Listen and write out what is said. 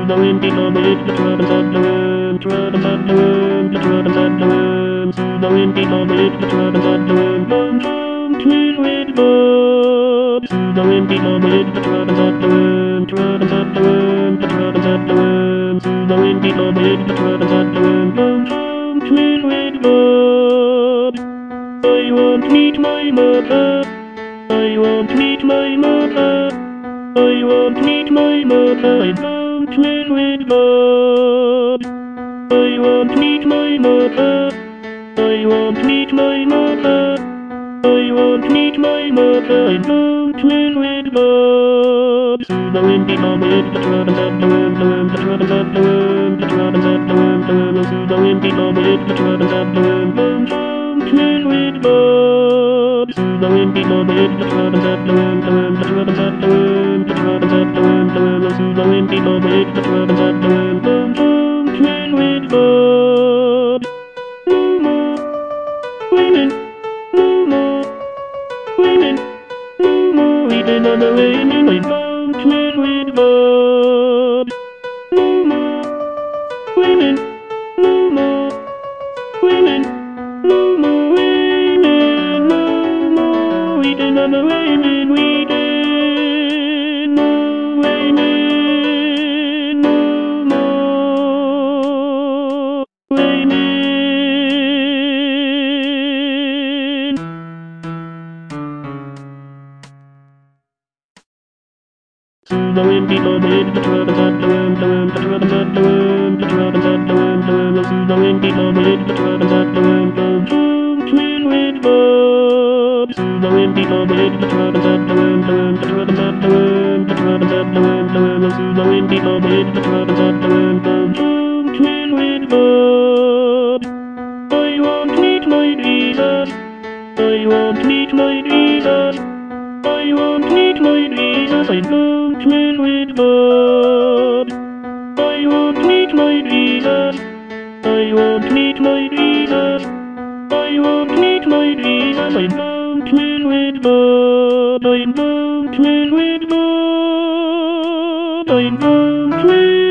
the wind become a hit, the turbans and the wind, turbans and the wind, the turbans and the wind. To the wind become a hit, the turbans and the wind. Long from twin red buds. To the wind become a hit, the turbans and the wind, turbans and the wind, the turbans and the wind. To the wind become a hit, the turbans and the wind. Long from twin red buds. I want to meet my mother. I want to meet my mother. I want to meet my mother. I found twin red buds. I want to meet my mother. I want to meet my mother. I want to meet my mother. I found twin red buds. To the wind become a hit, the turbans and the wind, the wind, the turbans and the wind, the turbans and the wind, the wind. To the wind become a hit, the turbans and the wind, from twin red buds. To the wind become a hit, the turbans and the wind, the wind, the turbans and the wind, the turbans and the wind, the wind. To the wind become a hit, the turbans and the wind, from twin red buds. No more women, no more women, no more weeping on the women. I found twin red buds. No more women, no more women, no more women, no more weeping on the women, weeping, no women, no more women. To the wind become a hit, the turbans and the wind, the wind, the turbans and the wind, the turbans and the wind, the wind. To the wind become a hit, the turbans and the wind, from twin red buds. To the wind become a hit, the turbans and the wind, the wind, the turbans and the wind, the turbans and the wind, the wind. To the wind become a hit, the turbans and the wind, from twin red buds. I want to meet my Jesus. I want to meet my Jesus. I want to meet my Jesus. I found twin red buds. I want to meet my Jesus. I want to meet my Jesus. I want to meet my Jesus. I found twin red buds. I found twin red buds. I found twin